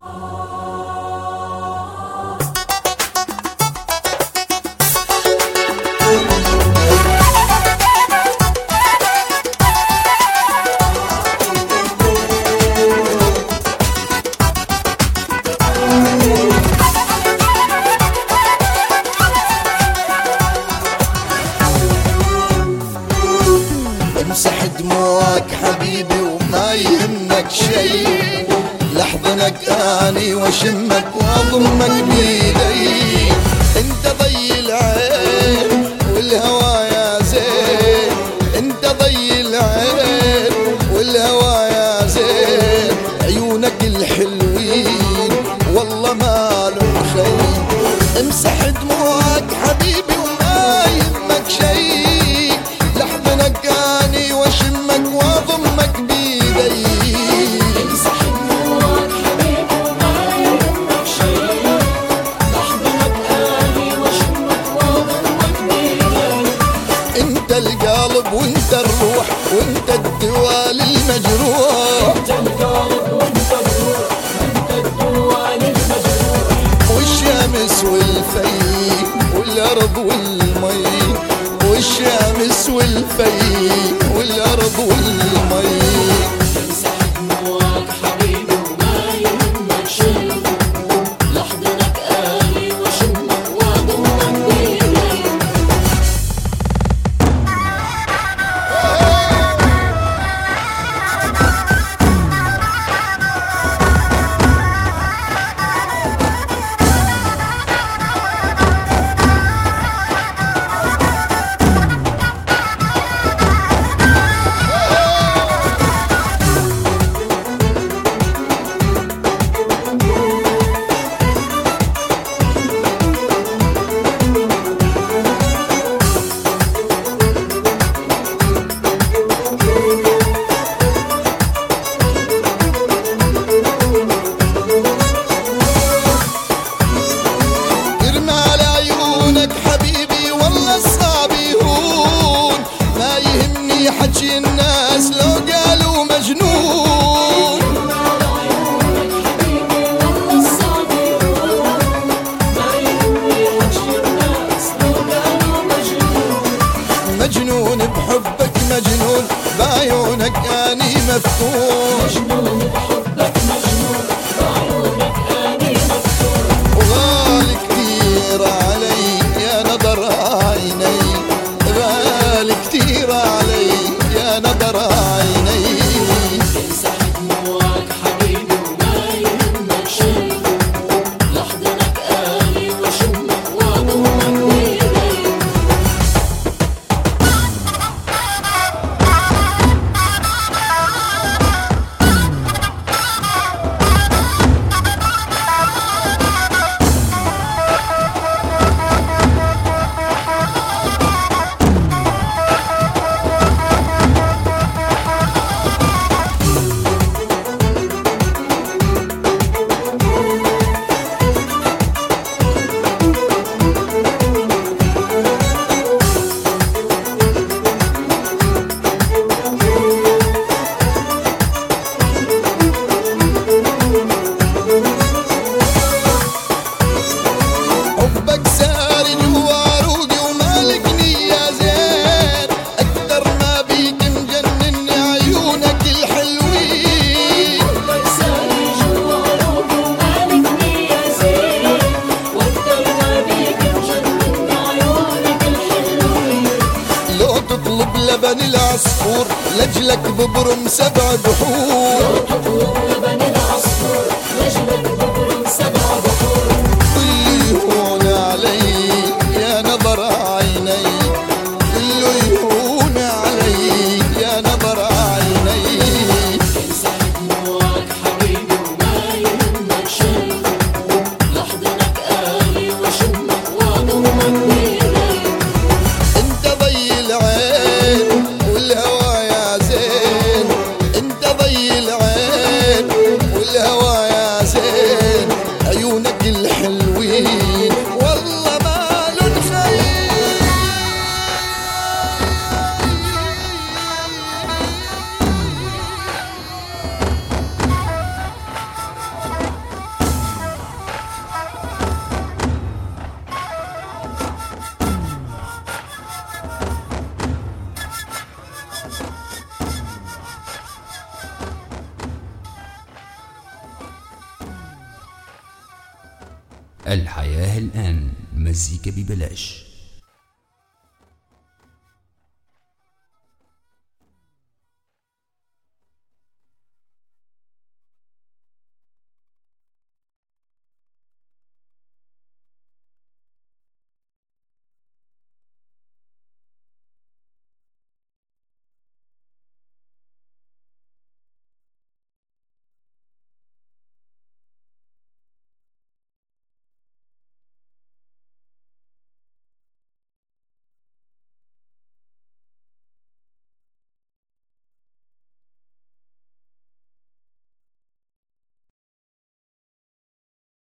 امسح دموعك حبيبي وما يهمك شي، لحضنك اني واشمك واضمك بيدي. انت ضي العين والهوى يا زين، انت ضي العين والهوى يا زين. عيونك الحلوين والله ما لهم خير. امسح دموعك حبيبي وما يهمك شي، لحضنك اني واشمك واضمك بيدي. امسح دموعك حبيبي وما يهمك شي، لحضنك اني واشمك واضمك بيدي. انت القلب وانت الروح وانت الدواء للمجروح، انت القلب وانت الروح وانت الدواء للمجروح. والشمس والفي والارض والمي، والشمس والفي والارض والمي. امسح دموعك حبيبي وما يهمك شي، لحضنك اني واشمك واضمك بيدي. حكي الناس لو قالوا مجنون. عيونك حبيبي والله صعب يهون، ما يهمني حكي الناس لو قالوا مجنون. مجنون بحبك مجنون، بعيونك اني مفتون. مجنون بحبك مجنون، بعيونك اني مفتون. وغالي كتير علي يا نظر عيني، غالي كتير علي يا نظر عيني. امسح دموعك حبيبي وما يهمك شي، لحضنك اني واشمك واضمك بيدي. حبك ساري جوا عروقي ومالكني يا زين، أكتر ما بيك مجنني عيونك الحلوين. حبك ساري جوا عروقي ومالكني يا زين، واكتر ما بيك مجنن عيونك الحلوين. لو تطلب لبن العصفور لجلك ببرم 7 بحور. لو تطلب لبن العصفور لجلك ببرم 7 بحور. كله يهون علي يا نظر عيني، كله يهون علي يا نظر عيني. امسح دموعك حبيبي وما يهمك شي، لحضنك اني واشمك واضمك بيدي. انت ضي العين والهوى يا زين، انت ضي العين الحياة الآن مزيكا ببلاش.